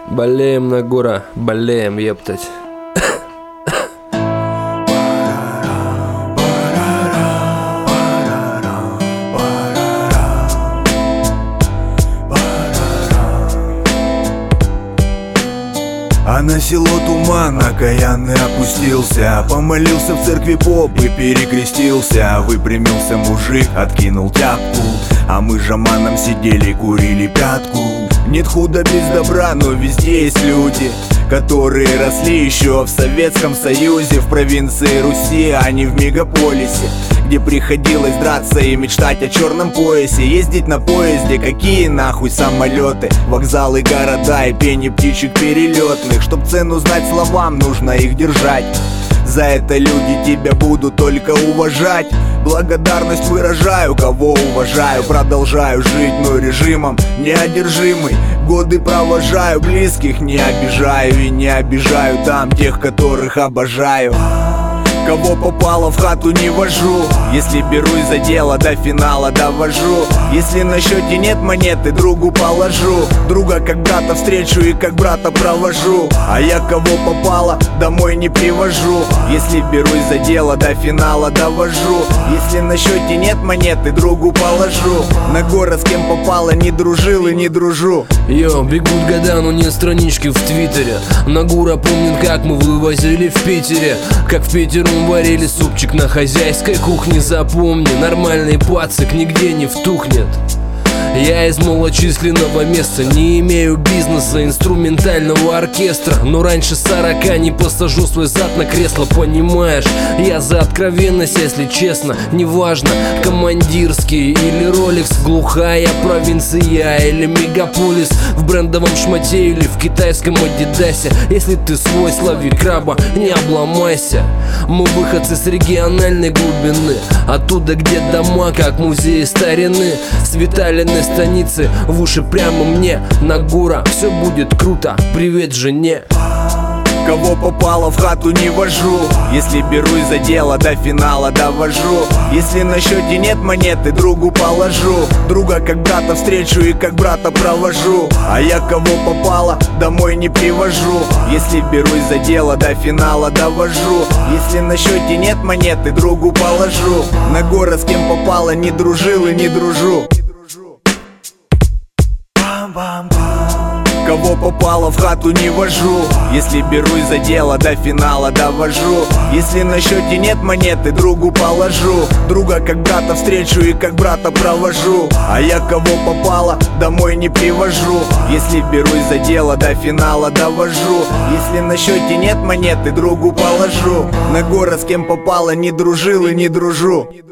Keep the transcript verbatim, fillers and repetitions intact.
Болеем на гора, болеем, ептать. А на село туман окаянный опустился. Помолился в церкви поп и перекрестился. Выпрямился мужик, откинул тяпку, а мы жаманом сидели, курили пятку. Нет худа без добра, но везде есть люди, которые росли еще в Советском Союзе, в провинции Руси, а не в мегаполисе, где приходилось драться и мечтать о черном поясе. Ездить на поезде, какие нахуй самолеты, вокзалы, города и пение птичек перелетных. Чтоб цену знать словам, нужно их держать. За это люди тебя будут только уважать. Благодарность выражаю, кого уважаю. Продолжаю жить, но режимом неодержимый. Годы провожаю, близких не обижаю и не обижаю там тех, которых обожаю. Кого попало в хату не вожу, если берусь за дело, до финала довожу. Если на счете нет монеты, другу положу. Друга как брата встречу и как брата провожу. А я кого попало, домой не привожу. Если берусь за дело, до финала довожу. Если на счете нет монеты, другу положу. На город с кем попало, не дружил и не дружу. Йо, бегут года, но нет странички в Твиттере. Нагура помнит, как мы вывозили в Питере, как в Питеру варили супчик на хозяйской кухне. Запомни, нормальный пацик нигде не втухнет. Я из малочисленного места, не имею бизнеса, инструментального оркестра. Но раньше сорока не посажу свой зад на кресло, понимаешь? Я за откровенность, если честно. Неважно, командирский или роликс, глухая провинция или мегаполис, в брендовом шмате или в китайском адидасе. Если ты свой, слави краба, не обломайся. Мы выходцы с региональной глубины, оттуда, где дома, как музеи старины, с Виталиной станицы в уши прямо мне. Нагура, все будет круто, привет жене. Кого попало в хату не вожу, если берусь за дело, до финала довожу. Если на счете нет монеты, другу положу. Друга как брата встречу и как брата провожу. А я кого попало, домой не привожу. Если берусь за дело, до финала довожу. Если на счете нет монеты, другу положу. На город с кем попало, не дружил и не дружу. Кого попало в хату не вожу, если берусь за дело, до финала довожу. Если на счете нет монеты, другу положу. Друга как брата встречу и как брата провожу. А я кого попало, домой не привожу. Если берусь за дело, до финала довожу. Если на счете нет монеты, другу положу. На город с кем попало, не дружил и не дружу.